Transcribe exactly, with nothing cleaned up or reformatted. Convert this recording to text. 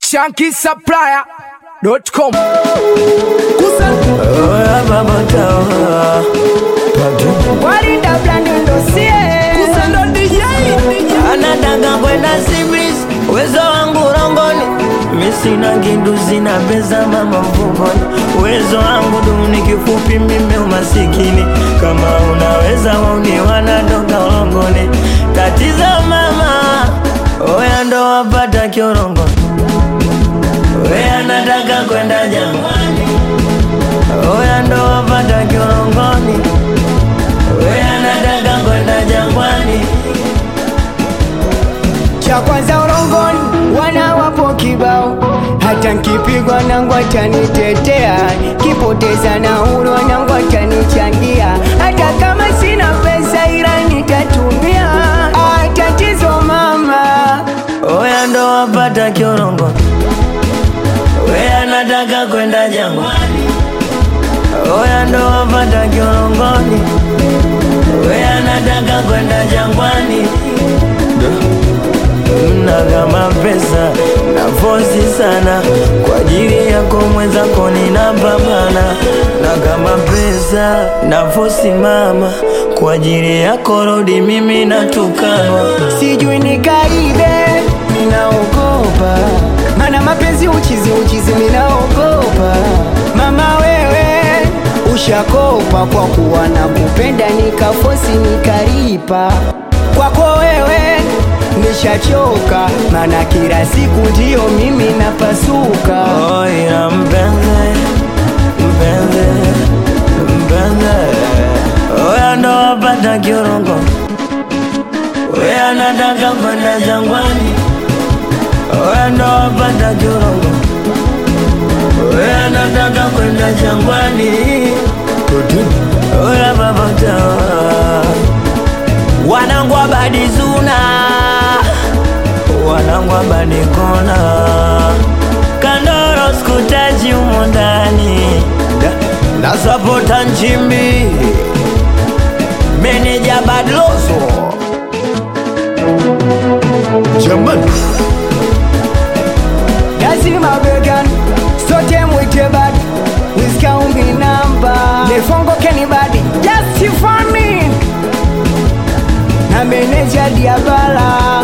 Shanky Supplier dot com. Walinda blandi ndosie Kusando D J anataka kwenda Sibris, uwezo wangu rongoni. Misina kinduzi na pesa mama mfukoni. Uwezo wangu duni kifupi mimi umasikini. Kama unaweza wauni wanatoka rongoni. Tatizo mama, oya ndo wapata kiorongoni. Oya anataka kwenda jangwani. Oya ndo wapata kiorongoni. Oya anataka kwenda jangwani. cha kwanza urongoni, wana wapo kibao. Hata nkipigwa nangu atanitetea, kipoteza na huru nangu atanichangia. Hata kama sina pesa ila nitatumia. Ah, tatizo mama, oya ndo wapata kiorongoni. Oya anataka kwenda jangwani. Oya ndo wapata kiorongoni. Oya anataka kwenda jangwani. Na kama pesa na fosi sana, kwa ajili yako mwenzako ninapambana. Na kama pesa na fosi mama, kwa ajili yako rodi mimi natukanwa. sijui nikaibe, minaogopa. Mana mapenzi uchizi uchizi minaogopa. Mama wewe ushakopa, kwa kuwa nakupenda nikafosi nikaripa. Kwako wewe nishachoka, mana kila siku ndio mimi napasuka. Oya mpenzi, mpenzi, mpenzi. Oya ndo wapata kiorongoni. Oya anataka kwenda jangwani. Oya ndo wapata kiorongoni. Oya anataka kwenda jangwani. Oya babata wanangwa badizuna, wanangwa badikona. Kandoro skutaji umondani na sapota nchimbi. Meneja badloso Jamani lazima vegan sote mwite bad wiskaumbi namba nefongo kenibadi just for me na meneja diabala